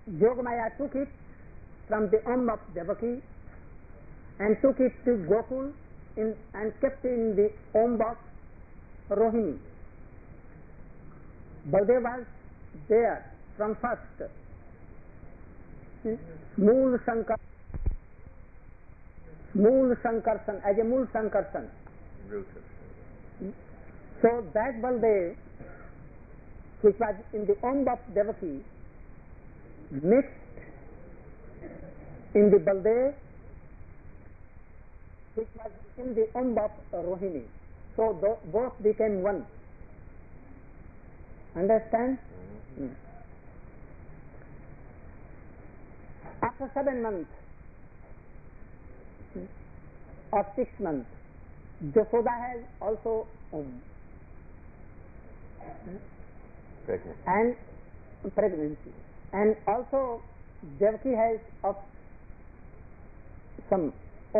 Yogamaya took it from the womb of Devaki and took it to Gokul and kept it in the womb of Rohini. Baldev was there from first. Mool Sankarsan, as a Mool Sankarsan. So that Baldev, which was in the womb of Devaki, mixed in the Baldev which was in the womb of Rohini. So both became one. Understand? After 7 months or 6 months, Jashoda has also pregnancy, and also Devaki has of some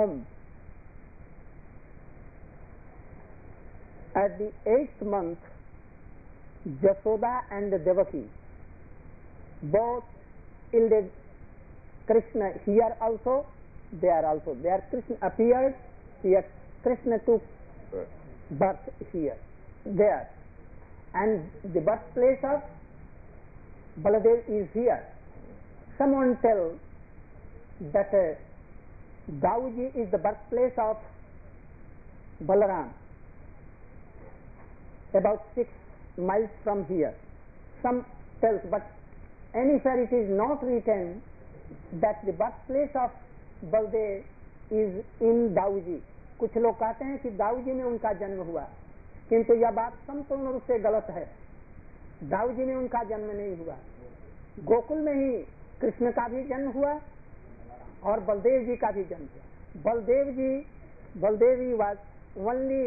At the 8th month, Jashoda and Devaki both yielded Krishna here also, there also. There Krishna appeared, here Krishna took birth here, there. And the birthplace of Baladev is here. Someone tell that Dauji is the birthplace of Balaram, about 6 miles from here. Some tells, but anywhere it is not written that the birthplace of Baldev is in Dauji. कुछ लोग कहते हैं कि दाऊजी में उनका जन्म हुआ, किंतु यह बात संपूर्ण रूप से गलत है। दाऊजी में उनका जन्म नहीं हुआ, गोकुल में ही कृष्ण का भी जन्म हुआ और बलदेव जी का भी जन्म हुआ। बलदेव जी वाज ओनली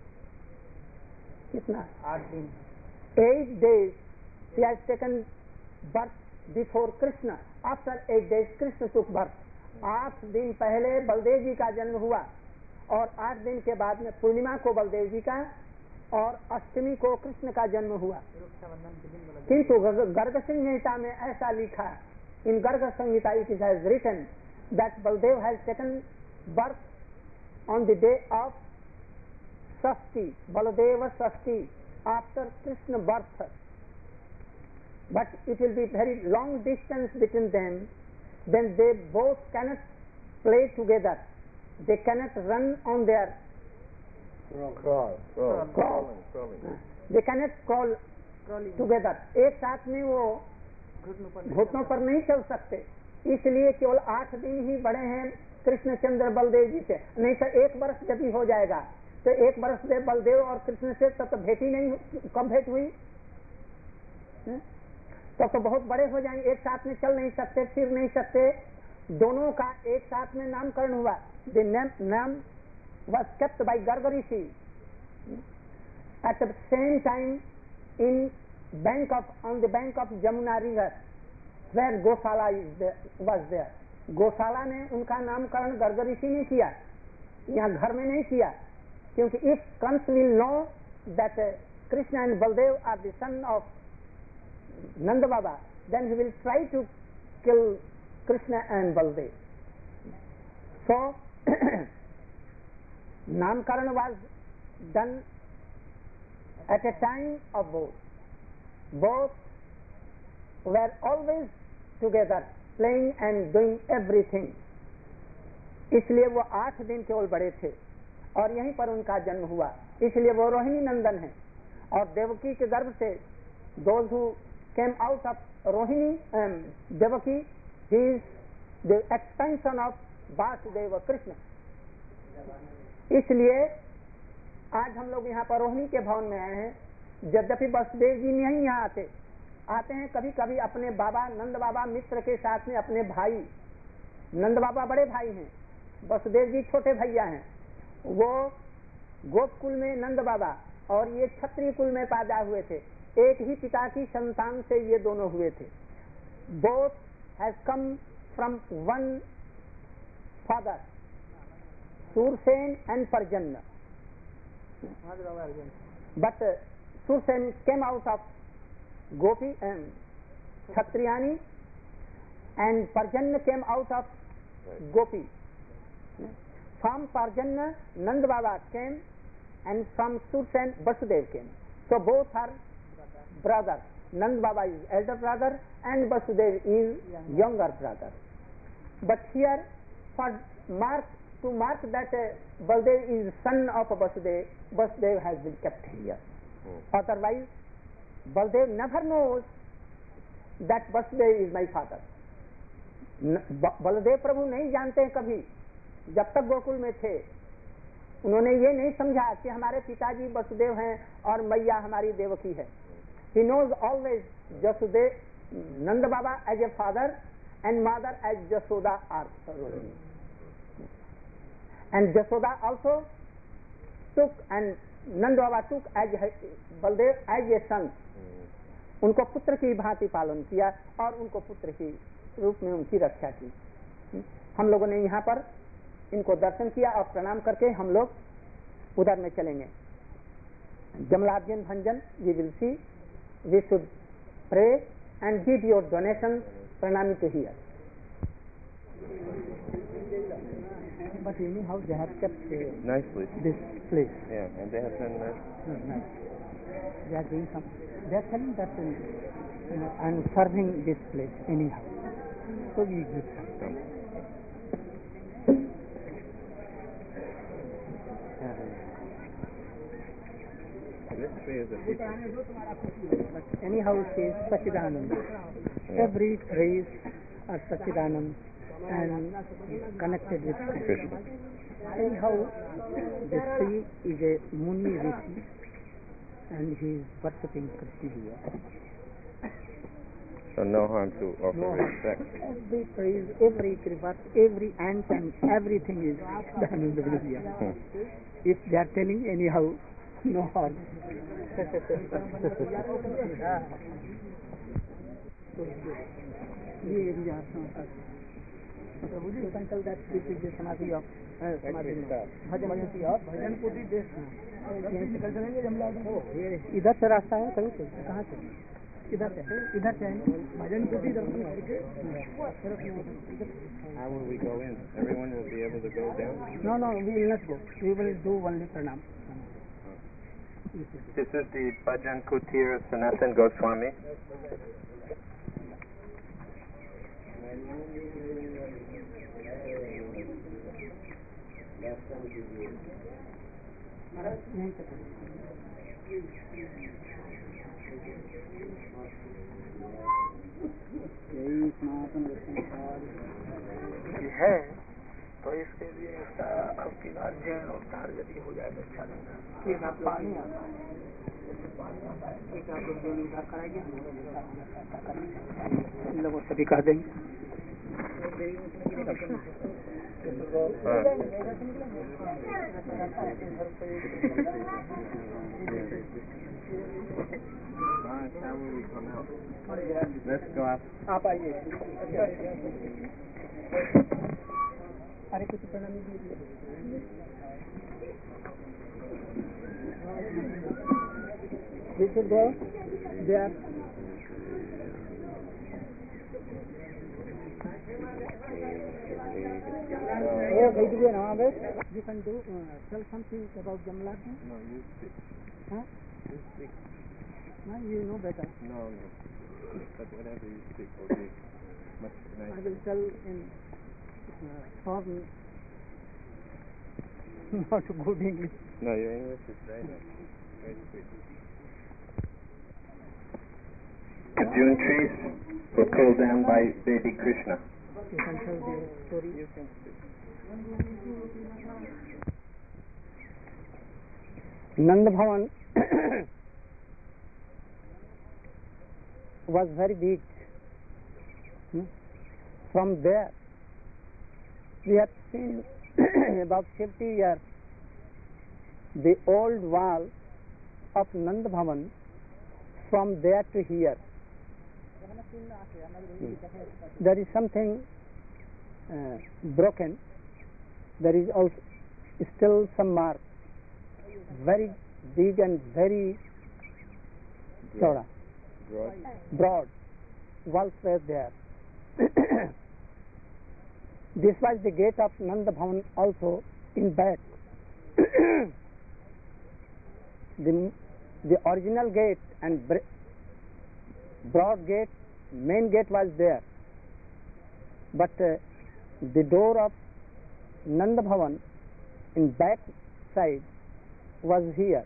कितना 8 दिन 8 days he has taken birth before Krishna. After 8 days Krishna took birth. 8 दिन पहले बलदेव जी का जन्म हुआ और 8 दिन के बाद में पूर्णिमा को बलदेव जी का और अष्टमी को कृष्ण का जन्म हुआ। किंतु गर्ग संहिता में ऐसा लिखा, in Garga Samhita it is has written that Baldev has taken birth on the day of Shashthi, Baldev Shashthi, after Krishna birth, but it will be very long distance between them, then they both cannot play together, they cannot run on their crawl. They cannot crawl together. एक साथ में वो घुटनों पर नहीं चल सकते, इसलिए केवल 8 दिन ही बड़े हैं कृष्णचंद्र बलदेव जी से। नहीं तो 1 वर्ष यदि हो जाएगा तो 1 वर्ष से बलदेव और कृष्ण से तब तो भेंट ही नहीं, कब भेंट हुई, तब तो बहुत बड़े हो जाएंगे, एक साथ में चल नहीं सकते, फिर नहीं सकते। दोनों का एक साथ में नामकरण हुआ। The name was kept by Garga Rishi at the same time on the bank of Jamuna river, where Gosala was there. गौशाला में उनका नामकरण गर्ग ऋषि ने किया, यहाँ घर में नहीं किया, क्योंकि if Kans will know that Krishna and Baldev are the son of Nanda Baba, then he will try to kill Krishna and Baldev. So Namkaran was done at a time of both. Both were always together, playing and doing everything. इसलिए वो 8 दिन केवल बड़े थे और यहीं पर उनका जन्म हुआ, इसलिए वो रोहिणी नंदन है। और देवकी के गर्भ से those who came out of Rohini and Devaki, he is the expansion of Vasudev Krishna. इसलिए आज हम लोग यहाँ पर रोहिणी के भवन में आए हैं, यद्यपि वसुदेव जी नहीं यहाँ आते हैं कभी कभी अपने बाबा नंद बाबा मित्र के साथ में, अपने भाई नंद बाबा बड़े भाई हैं, वसुदेव जी छोटे भैया हैं। वो गोपकुल में नंद बाबा और ये क्षत्रिय कुल में पैदा हुए थे, एक ही पिता की संतान से ये दोनों हुए थे। Both has come from one father, Sursen and Parjanna. But Sursen came out of Gopi and Kshatriyani, and Parjanna came out of Gopi. From Parjanna, Nand Baba came, and from Sursen, Vasudev came. So both are brothers. Nand Baba is elder brother and Vasudev is younger brother. But here, to mark that Baldev is son of Vasudev, Vasudev has been kept here. Otherwise, Baldev never knows that Vasudev is my father. Baldev प्रभु नहीं जानते हैं कभी, जब तक गोकुल में थे उन्होंने ये नहीं समझा कि हमारे पिताजी वसुदेव हैं और मैया हमारी देवकी है. He knows always Jasudev, Nanda Baba as a father and mother as Jasoda are ruling. And Jasoda also took, and Nanda Baba took as Baldev as a son. उनको पुत्र की भांति पालन किया और उनको पुत्र की रूप में उनकी रक्षा की. हम लोगों ने यहाँ पर इनको दर्शन किया और प्रणाम करके हम लोग उधर में चलेंगे. जमलार्जन भंजन we will see. We should pray and give your donation pranami to here. But anyhow they have kept nicely this place. Yeah, and they have done that. Nice. They are doing some. They are telling that I'm serving this place anyhow. So we give some. This tree is a But anyhow it is Sachidanand. Yeah. Every trees are Sachidanand and connected with Krishna. Anyhow, this tree is a Muni Rishi and he is worshipping Krishna here. So no harm to offer No, respect. every trees, every crevasse, every ant and everything is done in the village. If they are telling anyhow, no harm. You can tell that this is the Samadhi of Bhajan Puri Desh. इधर से रास्ता है कहीं से कहाँ से इधर से भजन कुटी दर्शन करके. How will we go in? Everyone will be able to go down? No, we will not go. We will do only pranam. This is the Bhajan Kutir Sanatan Goswami. है तो इसके लिए आपकी अर्जन और तार यदि हो जाए तो अच्छा लगता है. पानी आता है, पानी आता है, एक आप लोग जो उधार कराएंगे इन लोगों से भी कह देंगे. Let's go up. आप आइए. अरे कुछ प्रणामी दीजिए. We should go there. Oh, going to be an hour. You can do tell something about Jamlaji. No, you speak. Huh? You speak. No, you know better. No. But whatever you speak will be much nicer. I will tell in foreign, not good English. No, your English is very nice. Very sweet. The June trees were pulled down by baby Krishna. You can tell the story. You can speak. Nand Bhavan was very big. From there, we have seen about 50 years the old wall of Nand Bhavan from there to here. There is something broken. There is also still some mark. Very big and very broad walls were there. This was the gate of Nanda Bhavan also in back. The original gate and broad gate, main gate was there, but the door of Nanda Bhavan in back side was here.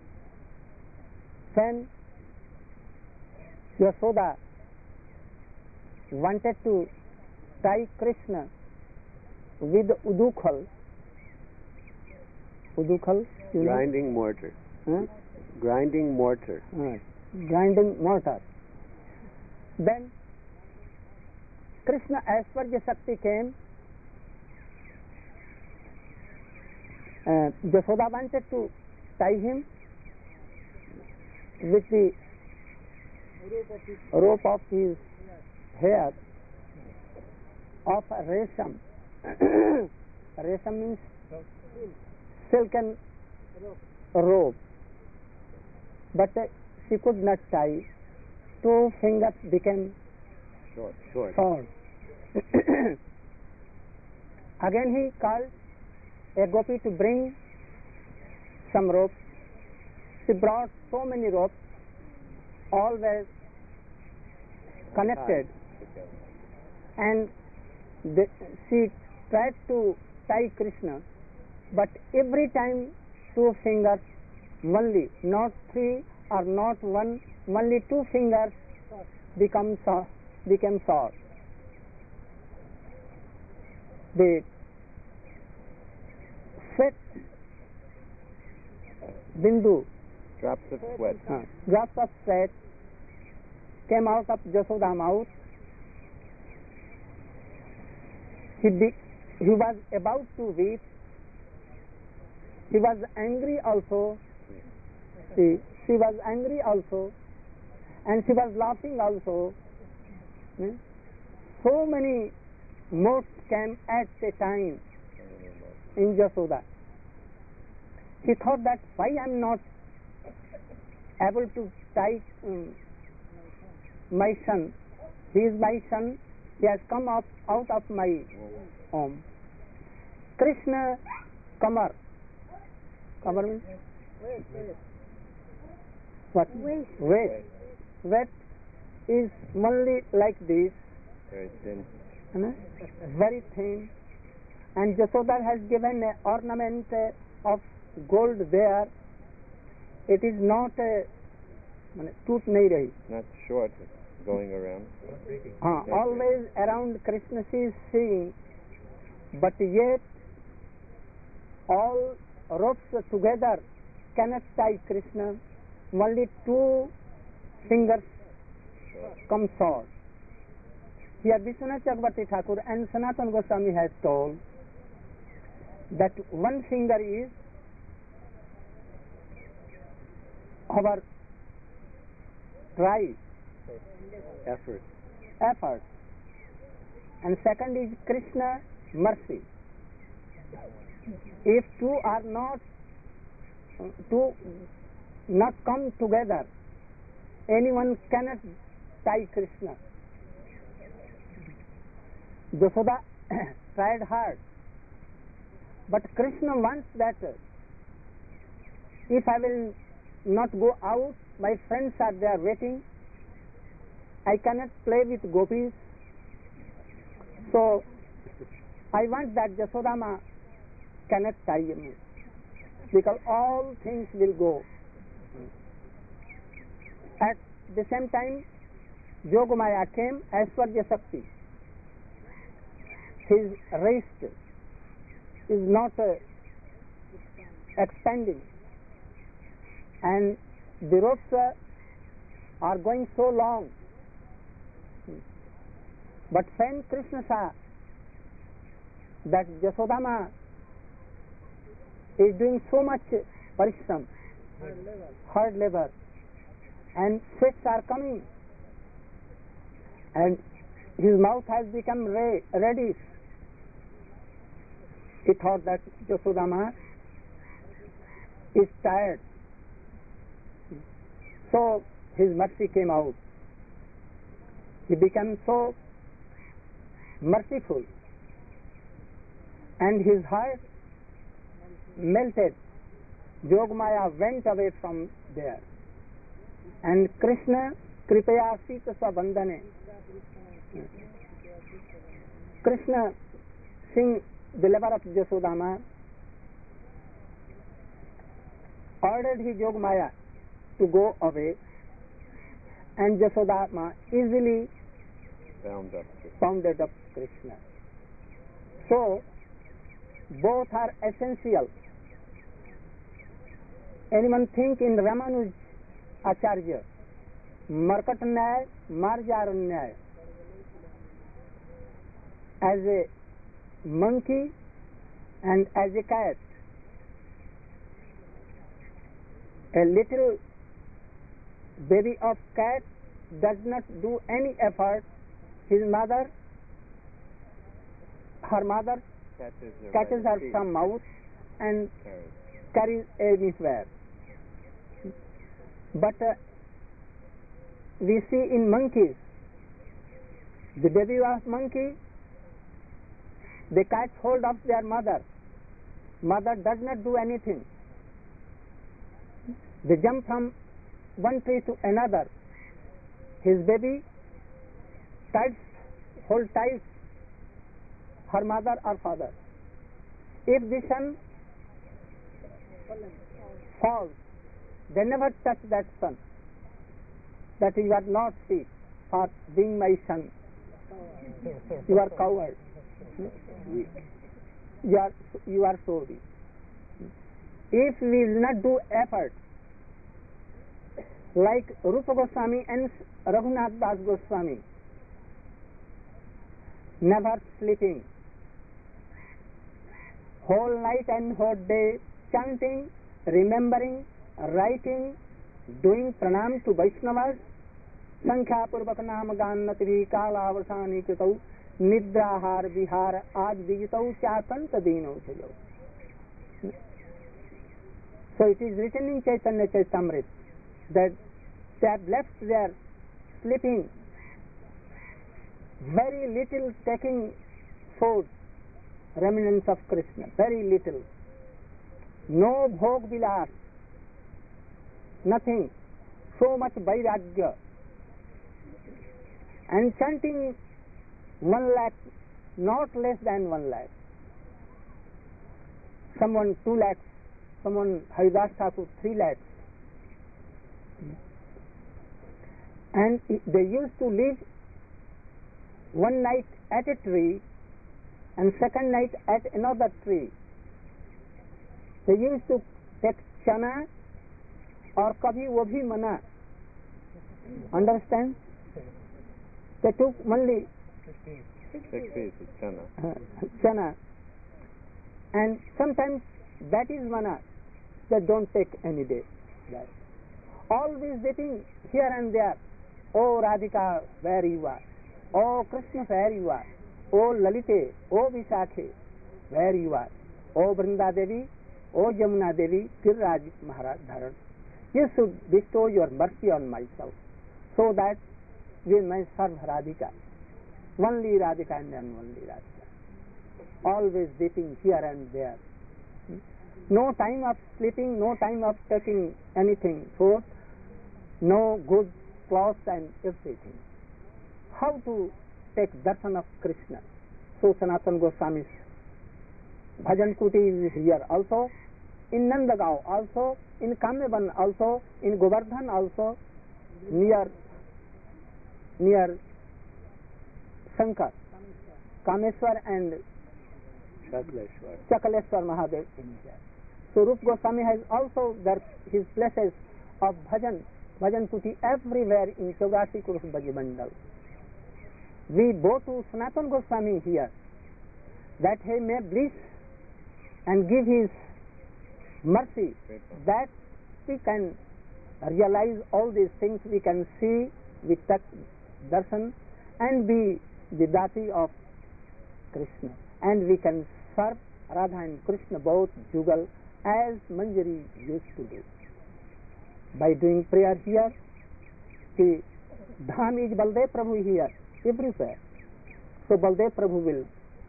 When Yashoda wanted to tie Krishna with udukhal, grinding mortar. Huh? Grinding mortar. Grinding mortar. Then Krishna Aishwarya Shakti came. Yashoda wanted to tie him with the rope of his hair of a resham. Resham means silken rope. But she could not tie. 2 fingers became short. Again he called a gopi to bring some rope. She brought so many ropes, all were connected, and she tried to tie Krishna, but every time 2 fingers only, not 3 or not 1, only 2 fingers became short. The sweat bindu, drops of sweat came out of Yashoda's mouth. He was about to weep. He was angry also. She was angry also, and she was laughing also. So many modes came at a time in Yashoda. He thought that why I am not able to tie my son. He is my son. He has come out of my home. Krishna Kamar. Kamar means what? Weight is only like this. Very thin. Very thin. And Yashoda has given an ornament of gold there. It is not toot nahi rahi. Not short, going around. Always around Krishna she is seeing, but yet all ropes together cannot tie Krishna. Only 2 fingers come short. Here Vishwanath Chakravarti Thakur and Sanatana Goswami has told that 1 finger is our try, effort, and second is Krishna mercy. If 2 are not come together, anyone cannot tie Krishna. Yashoda tried hard, but Krishna wants that if I will not go out, my friends are there waiting. I cannot play with gopis, so I want that Yashodama cannot tie me, because all things will go. At the same time, Yogamaya came, Aishwarya Shakti. His wrist is not expanding, and the ropes are going so long. But when Krishna saw that Yashodama is doing so much parishram, hard labor, and sweats are coming, and his mouth has become reddish, he thought that Yashodama is tired. So his mercy came out. He became so merciful, and his heart melted. Yogamaya went away from there, and Krishna kripaya sita svabandhane. Krishna, seeing the lover of Yasodama, ordered his Yogamaya to go away, and Yasodama easily bounded up Krishna. So, both are essential. Anyone think in Ramanuj Acharya, Markat Nyaya, Marjar Nyaya, as a monkey and as a cat, a little baby of cat does not do any effort. Her mother catches her from mouth and carries anywhere. But we see in monkeys, the baby of monkey, they catch hold of their mother. Mother does not do anything. They jump from one tree to another. His baby hold tight her mother or father. If the son falls, they never touch that son. That you are not fit for being my son. You are coward. You are so weak. If we will not do effort, like Rupa Goswami and Raghunath Das Goswami, never sleeping, whole night and whole day chanting, remembering, writing, doing pranam to Vaishnavas, Sankhya Purvak Nam Gannati Kalavasani Kitau, Nidrahar Vihar Aj Vijitau Chapanta Dino Sayo. So it is written in Chaitanya Chaitamrit that they have left their sleeping, very little taking food, remnants of Krishna, very little. No bhog vilas, nothing, so much vairagya. And chanting 1 lakh, not less than 1 lakh. Someone 2 lakhs, someone Haridas Thakur 3 lakhs. And they used to live one night at a tree and second night at another tree. They used to take chana or kabhi wo bhi mana. Understand? They took only 6 pieces chana. Chana. And sometimes that is mana. They don't take any day. That. Always sitting here and there. Oh Radhika, where you are. Oh Krishna, where you are. Oh Lalite, oh Vishakhe, where you are. Oh Vrinda Devi, oh Jamuna Devi, Kirraj Maharaj Dharan. You should bestow your mercy on myself, so that we may serve Radhika. Only Radhika and then only Radhika. Always dipping here and there. No time of sleeping, no time of taking anything, food, no good clothes and everything. How to take darshan of Krishna? So Sanatana Goswami's Bhajan Kuti is here also, in Nandagaon also, in Kameban also, in Govardhan also, near Shankar, Kameswar and Chakaleshwar Mahadev in here. So Rup Goswami has also his places of Bhajan Kuti everywhere in Chaurasi Kurush Bhajimandal. We go to Sanatana Goswami here, that he may bless and give his mercy, that we can realize all these things, we can see, we touch darshan and be the dati of Krishna, and we can serve Radha and Krishna both jugal as Manjari used to do. By doing prayer here, the Dham is Baldev Prabhu here, everywhere. So Baldev Prabhu will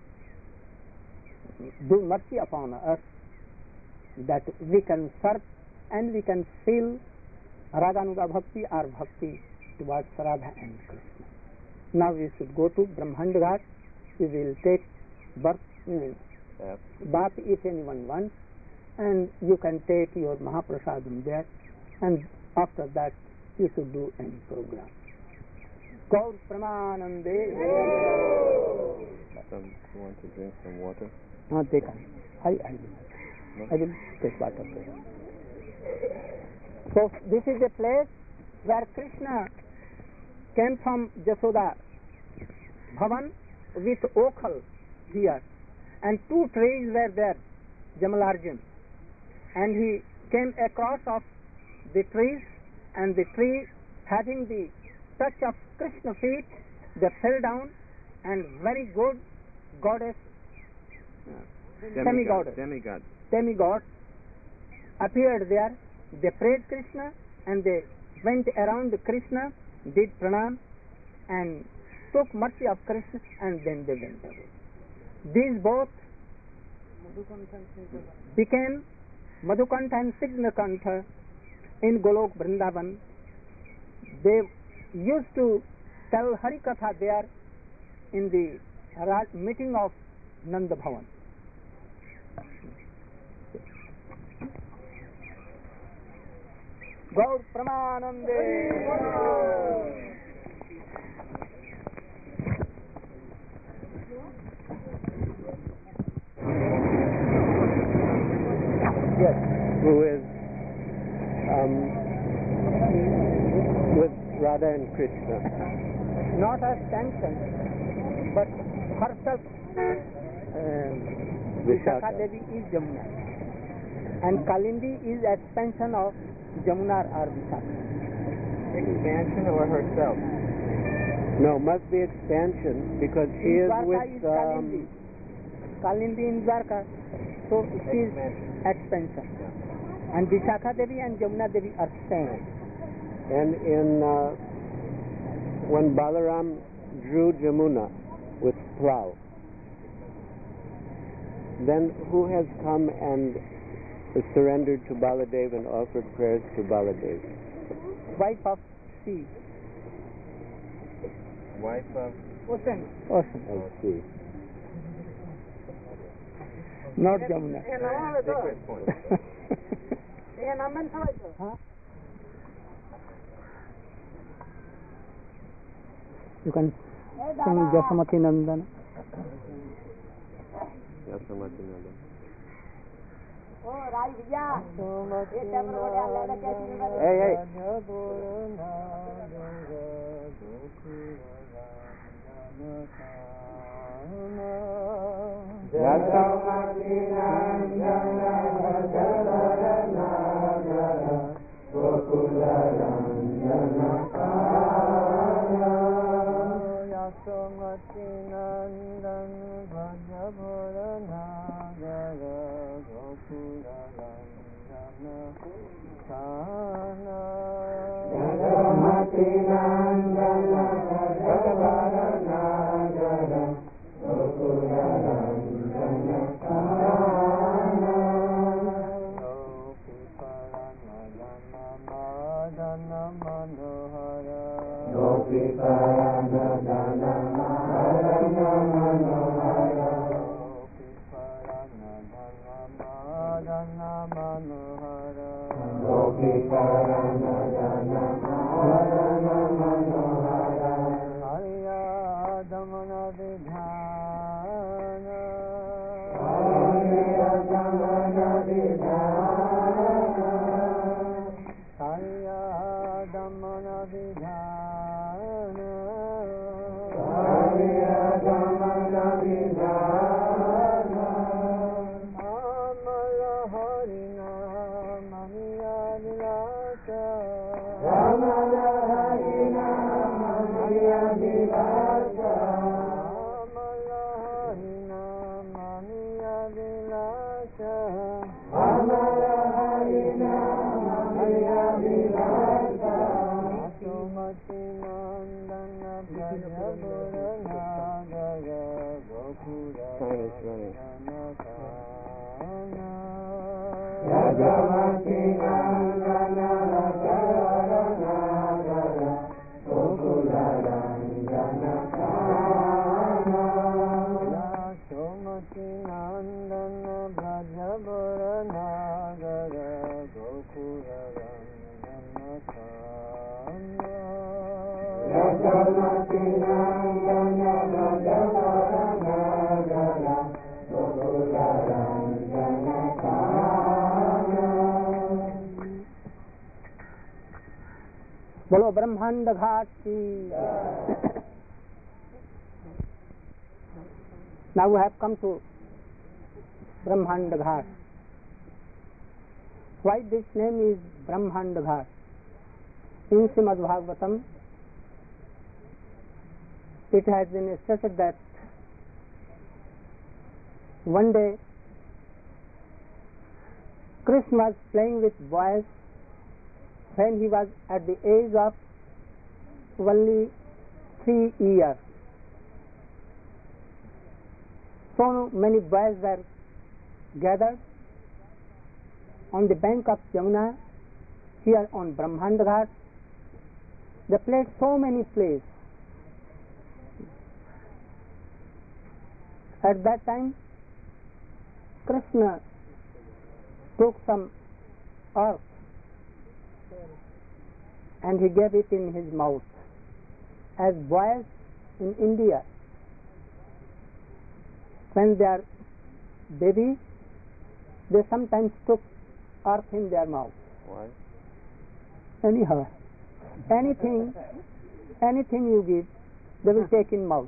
do mercy upon us that we can search and we can feel Raganuga Bhakti or Bhakti towards Radha and Krishna. Now we should go to Brahmanda Ghat. We will take bath if anyone wants, and you can take your Mahaprasadam there, and after that you should do any program. Gaur Pramanande. You want to drink some water? They can. I will take water there. So this is a place where Krishna came from Jasoda Bhavan with Okhal here, and two trees were there, Jamalarjun, and he came across of the trees, and the tree having the touch of Krishna feet, they fell down, and very good goddess, demigod appeared there. They prayed Krishna, and they went around Krishna, did pranam, and took mercy of Krishna, and then they went away. These both became Madhukanta and Signakanta in Golok Vrindavan. They used to tell Harikatha there in the meeting of Nanda Bhavan. Gaur Pramanande. Yes, who is with Radha and Krishna. Not as sanctioned, but herself, Vishakha Devi is Jamuna, and Kalindi is expansion of Jamuna or Vishakha. Expansion or herself? No, must be expansion because she is with Kalindi in Dwarka, so she is expansion. And Vishakha Devi and Jamuna Devi are same. And in when Balaram drew Jamuna with plow, then who has come and surrendered to Baladev and offered prayers to Baladev? Wife of sea. Wife of Ocean. Of sea. Not Jamuna. Secret point. Huh? You can sing Jasamati Nandana. Jasamati Nandana. Hey. Jasamati Nandana Gokula Nandana Jasamati Nandana Bhajabhara Nagara Gokula Nandana Kana Jasamati Nandana Bhajabhara Nagara Gokula Nandana Kana Madana Manohara Gopi Paranadana Madana Manohara Gopi Paranadana Manohara Gopi Paranadana Madana Manohara Hariya Damana Vidhana Hariya Damana Vidhana Hariya Damana Vidhana Hariya Damana Vidhana Amala Harina Maniya Vilasa Amala Harina Maniya Vilasa Amala Harina Maniya Vilasa Amala Harina Asumati It's running. बोलो ब्रह्मांड घाट की. Now we have come to Brahmand Ghat. Why this name is Brahmand Ghat? In Srimad Bhagavatam, it has been stated that one day Krishna was playing with boys when he was at the age of only 3 years. So many boys were gathered on the bank of Yamuna, here on Brahmand Ghat. They played so many plays. At that time, Krishna took some earth and he gave it in his mouth. As boys in India, when they are babies, they sometimes took earth in their mouth. Why? Anyhow, anything you give, they will take in mouth.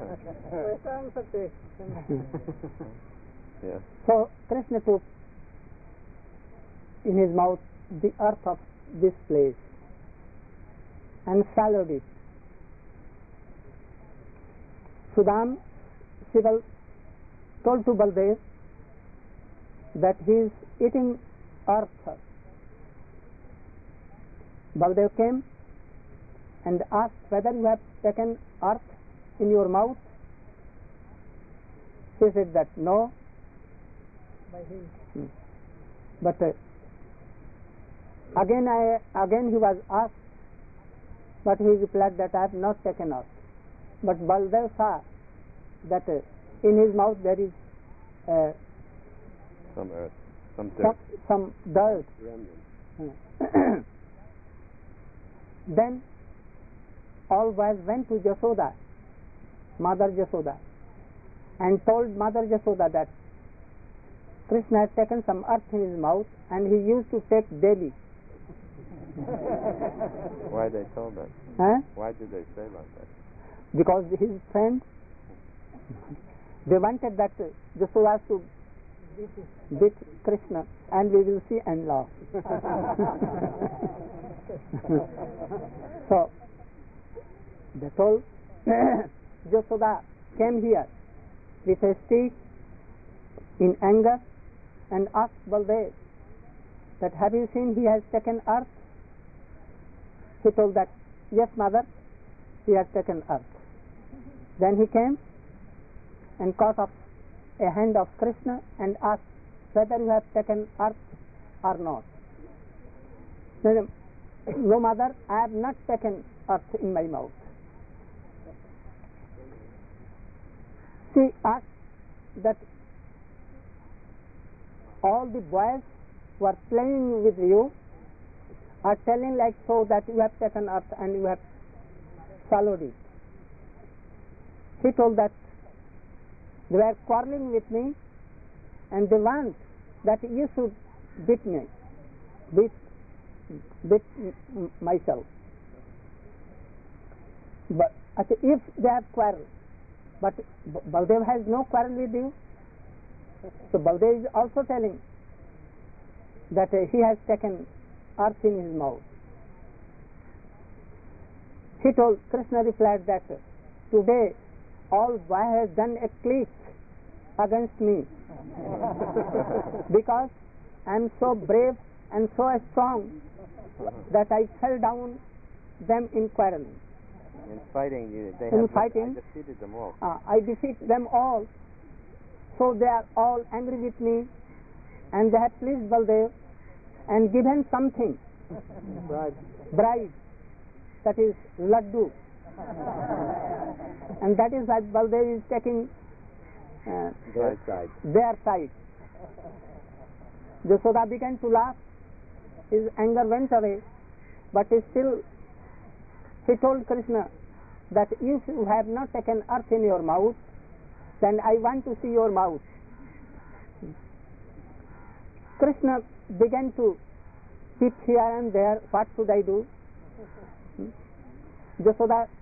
Yeah. So Krishna took in his mouth the earth of this place and swallowed it. Sudam Shival told to Baldev that he is eating earth. Baldev came and asked whether you have taken earth in your mouth. He said that no. But again he was asked, but he replied that I have not taken earth. But Baldev saw that in his mouth there is Some earth. Some dirt. some dirt. Then all boys went to Jasoda, Mother Jasoda, and told Mother Jasoda that Krishna had taken some earth in his mouth and he used to take daily. Why they told that? Huh? Why did they say like that? Because his friends, they wanted that Jasoda to beat Krishna and we will see and laugh. So they told Jasoda came here with a stick in anger and asked Baldev that have you seen he has taken earth? He told that yes mother, he has taken earth. Then he came and caught up a hand of Krishna and asked whether you have taken earth or not. Then, no mother, I have not taken earth in my mouth. She asked that all the boys who are playing with you are telling like so that you have taken earth and you have swallowed it. He told that they were quarreling with me and they want that you should beat me, beat myself. But if they have quarrel, but Baldev has no quarrel with you, so Baldev is also telling that he has taken earth in his mouth. He told, Krishna replied that today all boy has done a clique against me because I am so brave and so strong that I fell down them in quarreling. In fighting, In fighting, I defeated them all. I defeat them all. So they are all angry with me, and they have pleased Baldev and given something, bride, that is laddu. And that is why Baldev is taking Their side. their side. Yashoda began to laugh. His anger went away, but still he told Krishna that if you have not taken earth in your mouth, then I want to see your mouth. Krishna began to peep here and there. What should I do? Yashoda